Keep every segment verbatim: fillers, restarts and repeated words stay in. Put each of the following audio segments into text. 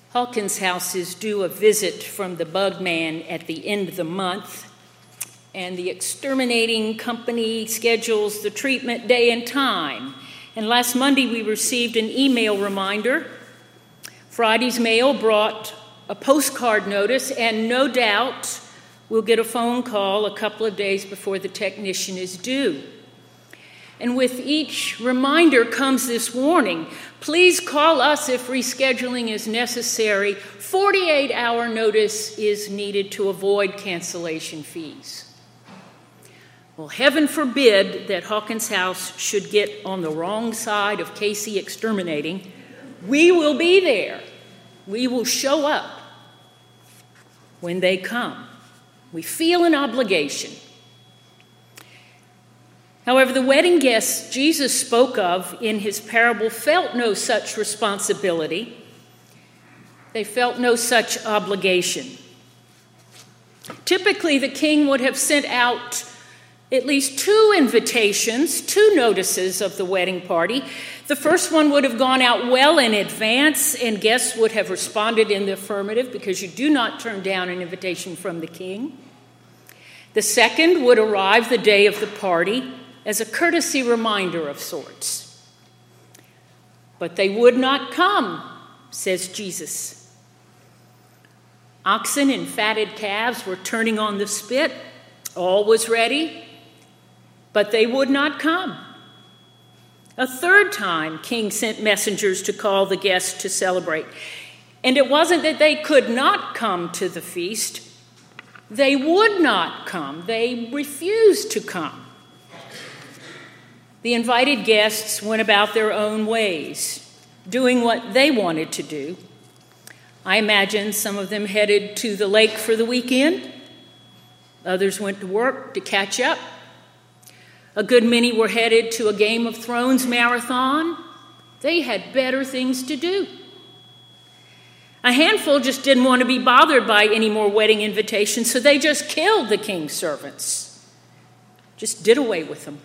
Hawkins House is due a visit from the bug man at the end of the month, and the exterminating company schedules the treatment day and time. And last Monday we received an email reminder. Friday's mail brought a postcard notice, and no doubt we'll get a phone call a couple of days before the technician is due. And with each reminder comes this warning: please call us if rescheduling is necessary. forty-eight hour notice is needed to avoid cancellation fees. Well, heaven forbid that Hawkins House should get on the wrong side of Casey exterminating. We will be there. We will show up when they come. We feel an obligation. However, the wedding guests Jesus spoke of in his parable felt no such responsibility. They felt no such obligation. Typically, the king would have sent out at least two invitations, two notices of the wedding party. The first one would have gone out well in advance, and guests would have responded in the affirmative, because you do not turn down an invitation from the king. The second would arrive the day of the party as a courtesy reminder of sorts. But they would not come, says Jesus. Oxen and fatted calves were turning on the spit. All was ready, but they would not come. A third time, King sent messengers to call the guests to celebrate. And it wasn't that they could not come to the feast. They would not come. They refused to come. The invited guests went about their own ways, doing what they wanted to do. I imagine some of them headed to the lake for the weekend. Others went to work to catch up. A good many were headed to a Game of Thrones marathon. They had better things to do. A handful just didn't want to be bothered by any more wedding invitations, so they just killed the king's servants. Just did away with them.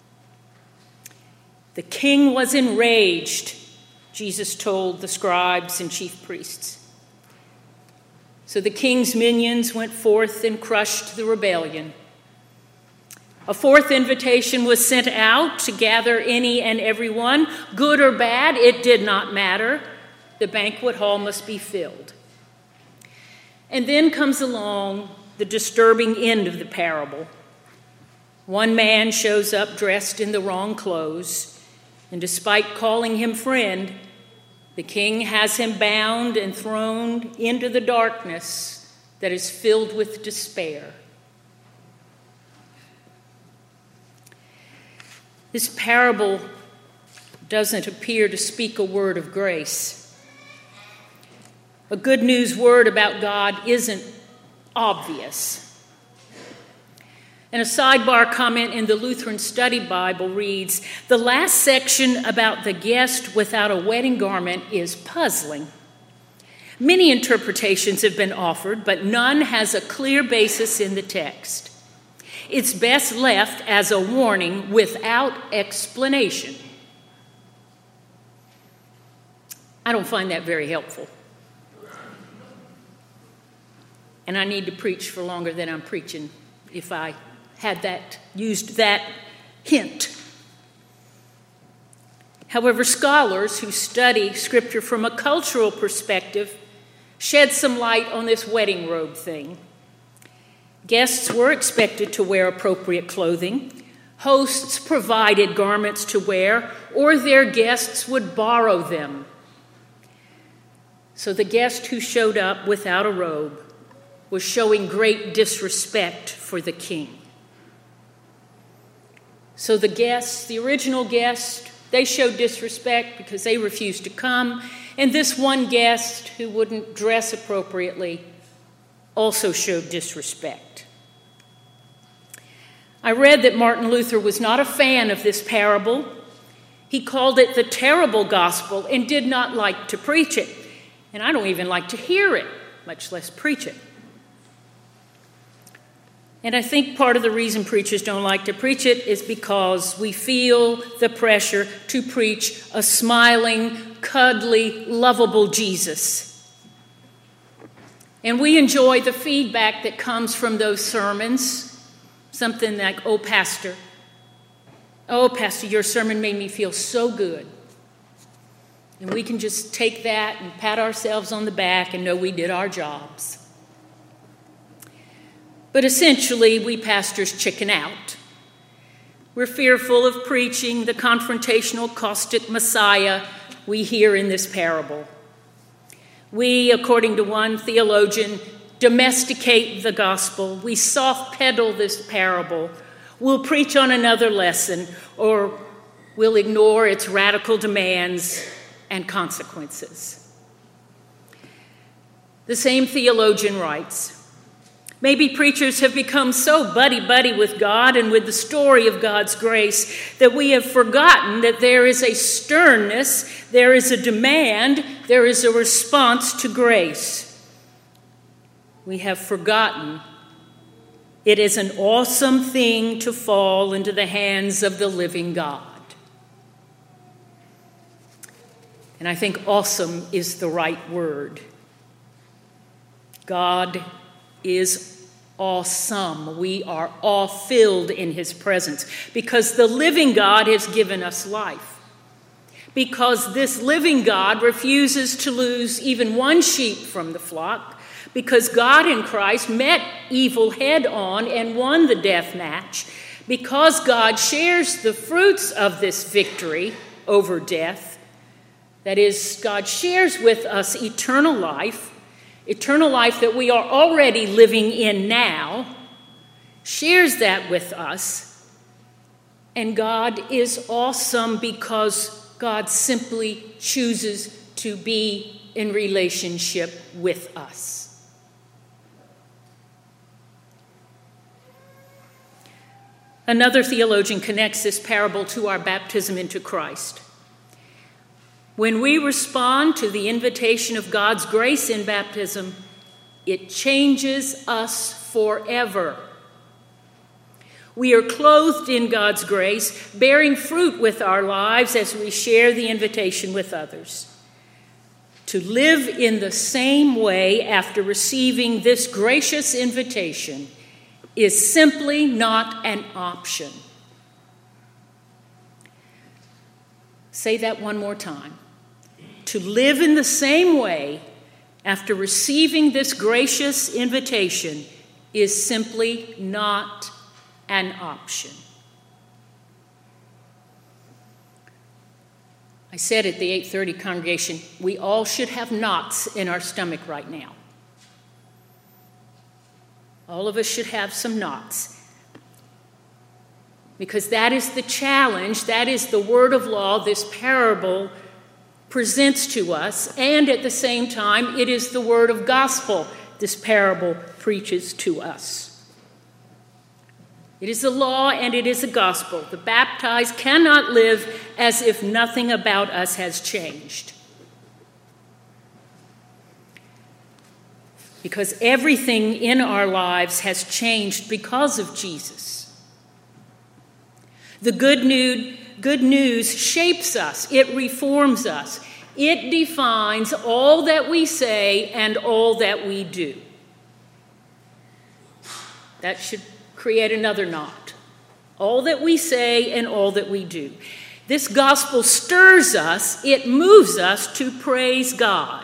The king was enraged, Jesus told the scribes and chief priests. So the king's minions went forth and crushed the rebellion. A fourth invitation was sent out to gather any and everyone, good or bad, it did not matter. The banquet hall must be filled. And then comes along the disturbing end of the parable. One man shows up dressed in the wrong clothes, and despite calling him friend, the king has him bound and thrown into the darkness that is filled with despair. This parable doesn't appear to speak a word of grace. A good news word about God isn't obvious. And a sidebar comment in the Lutheran Study Bible reads, the last section about the guest without a wedding garment is puzzling. Many interpretations have been offered, but none has a clear basis in the text. It's best left as a warning without explanation. I don't find that very helpful. And I need to preach for longer than I'm preaching if I had that, used that hint. However, scholars who study Scripture from a cultural perspective shed some light on this wedding robe thing. Guests were expected to wear appropriate clothing. Hosts provided garments to wear, or their guests would borrow them. So the guest who showed up without a robe was showing great disrespect for the king. So the guests, the original guests, they showed disrespect because they refused to come. And this one guest who wouldn't dress appropriately also showed disrespect. I read that Martin Luther was not a fan of this parable. He called it the terrible gospel and did not like to preach it. And I don't even like to hear it, much less preach it. And I think part of the reason preachers don't like to preach it is because we feel the pressure to preach a smiling, cuddly, lovable Jesus. And we enjoy the feedback that comes from those sermons. Something like, oh, Pastor, oh, Pastor, your sermon made me feel so good. And we can just take that and pat ourselves on the back and know we did our jobs. But essentially, we pastors chicken out. We're fearful of preaching the confrontational, caustic Messiah we hear in this parable. We, according to one theologian, domesticate the gospel. We soft pedal this parable. We'll preach on another lesson, or we'll ignore its radical demands and consequences. The same theologian writes, maybe preachers have become so buddy-buddy with God and with the story of God's grace that we have forgotten that there is a sternness, there is a demand, there is a response to grace. We have forgotten it is an awesome thing to fall into the hands of the living God. And I think awesome is the right word. God is awesome. We are awe-filled in his presence because the living God has given us life. Because this living God refuses to lose even one sheep from the flock. Because God in Christ met evil head on and won the death match. Because God shares the fruits of this victory over death. That is, God shares with us eternal life. Eternal life that we are already living in now, shares that with us. And God is awesome because God simply chooses to be in relationship with us. Another theologian connects this parable to our baptism into Christ. When we respond to the invitation of God's grace in baptism, it changes us forever. We are clothed in God's grace, bearing fruit with our lives as we share the invitation with others. To live in the same way after receiving this gracious invitation is simply not an option. Say that one more time. To live in the same way after receiving this gracious invitation is simply not an option. I said at the eight thirty congregation, we all should have knots in our stomach right now. All of us should have some knots. Because that is the challenge, that is the word of law this parable presents to us, and at the same time, it is the word of gospel this parable preaches to us. It is the law and it is the gospel. The baptized cannot live as if nothing about us has changed. Because everything in our lives has changed because of Jesus. The good news, good news shapes us. It reforms us. It defines all that we say and all that we do. That should create another knot. All that we say and all that we do. This gospel stirs us. It moves us to praise God.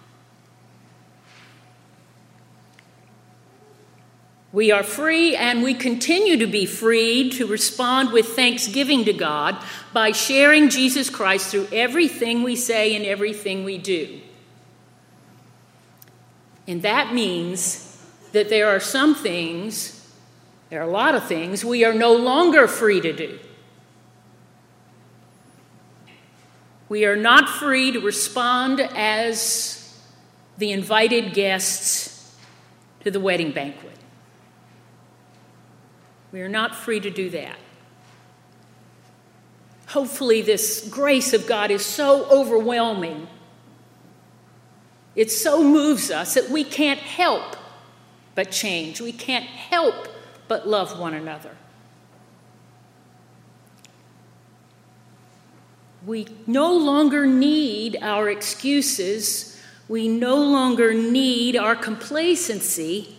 We are free, and we continue to be freed to respond with thanksgiving to God by sharing Jesus Christ through everything we say and everything we do. And that means that there are some things, there are a lot of things, we are no longer free to do. We are not free to respond as the invited guests to the wedding banquet. We are not free to do that. Hopefully, this grace of God is so overwhelming. It so moves us that we can't help but change. We can't help but love one another. We no longer need our excuses we no longer need our complacency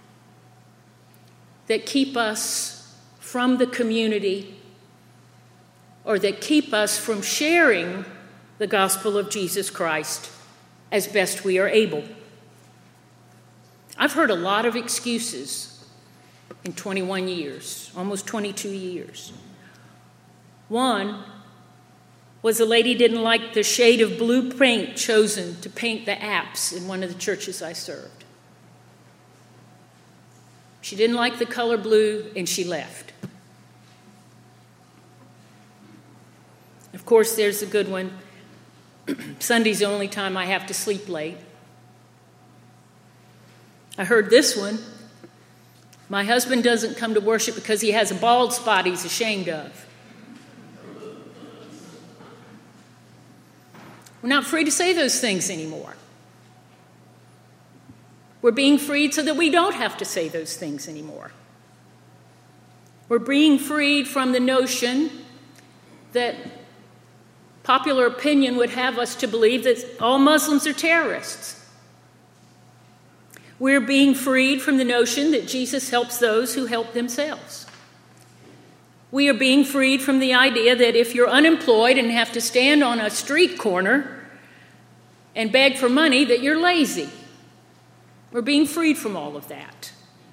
that keep us from the community or that keep us from sharing the gospel of Jesus Christ as best we are able. I've heard a lot of excuses in twenty-one years, almost twenty-two years. One was a lady didn't like the shade of blue paint chosen to paint the apse in one of the churches I served. She didn't like the color blue, and she left. Of course, there's a good one. Sunday's the only time I have to sleep late. I heard this one. My husband doesn't come to worship because he has a bald spot he's ashamed of. We're not free to say those things anymore. We're being freed so that we don't have to say those things anymore. We're being freed from the notion that popular opinion would have us to believe that all Muslims are terrorists. We're being freed from the notion that Jesus helps those who help themselves. We are being freed from the idea that if you're unemployed and have to stand on a street corner and beg for money, that you're lazy. We're being freed from all of that.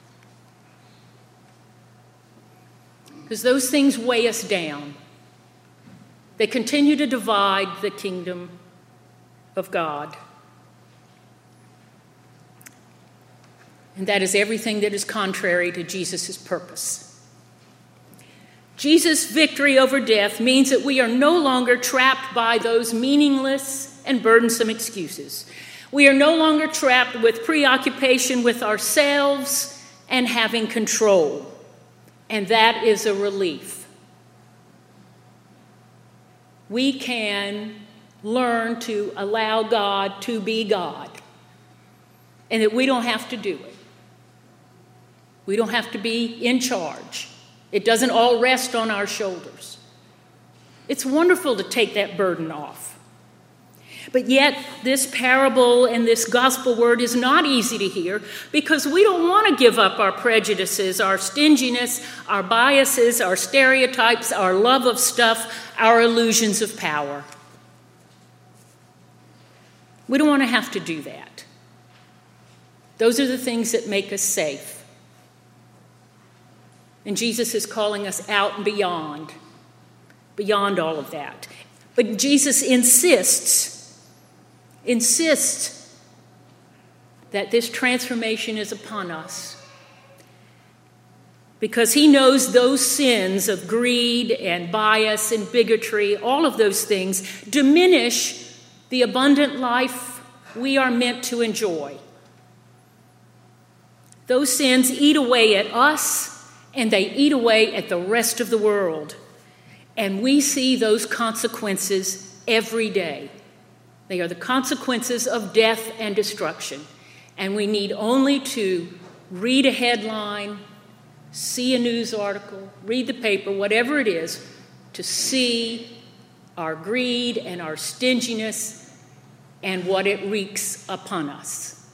Because those things weigh us down. They continue to divide the kingdom of God. And that is everything that is contrary to Jesus' purpose. Jesus' victory over death means that we are no longer trapped by those meaningless and burdensome excuses. We are no longer trapped with preoccupation with ourselves and having control. And that is a relief. We can learn to allow God to be God, and that we don't have to do it. We don't have to be in charge. It doesn't all rest on our shoulders. It's wonderful to take that burden off. But yet, this parable and this gospel word is not easy to hear because we don't want to give up our prejudices, our stinginess, our biases, our stereotypes, our love of stuff, our illusions of power. We don't want to have to do that. Those are the things that make us safe. And Jesus is calling us out and beyond, beyond all of that. But Jesus insists insists that this transformation is upon us because he knows those sins of greed and bias and bigotry, all of those things, diminish the abundant life we are meant to enjoy. Those sins eat away at us, and they eat away at the rest of the world. And we see those consequences every day. They are the consequences of death and destruction. And we need only to read a headline, see a news article, read the paper, whatever it is, to see our greed and our stinginess and what it wreaks upon us.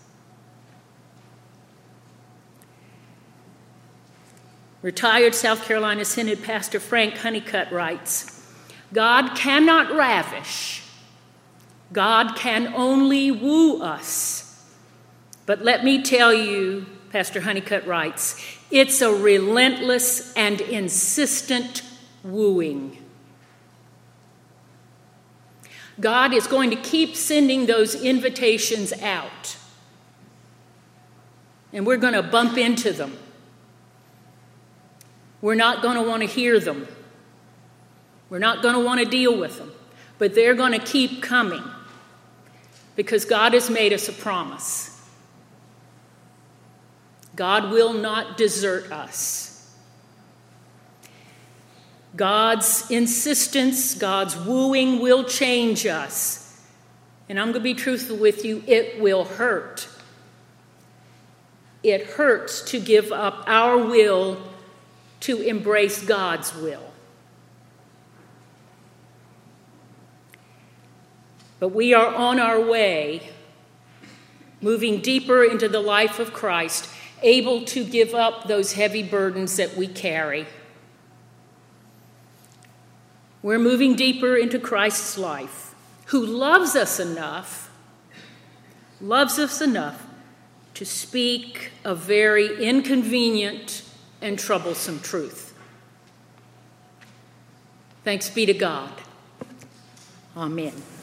Retired South Carolina Synod Pastor Frank Honeycutt writes, God cannot ravish. God can only woo us. But let me tell you, Pastor Honeycutt writes, it's a relentless and insistent wooing. God is going to keep sending those invitations out. And we're going to bump into them. We're not going to want to hear them. We're not going to want to deal with them. But they're going to keep coming because God has made us a promise. God will not desert us. God's insistence, God's wooing will change us. And I'm going to be truthful with you, it will hurt. It hurts to give up our will to embrace God's will. But we are on our way moving deeper into the life of Christ, able to give up those heavy burdens that we carry. We're moving deeper into Christ's life, who loves us enough, loves us enough to speak a very inconvenient and troublesome truth. Thanks be to God. Amen.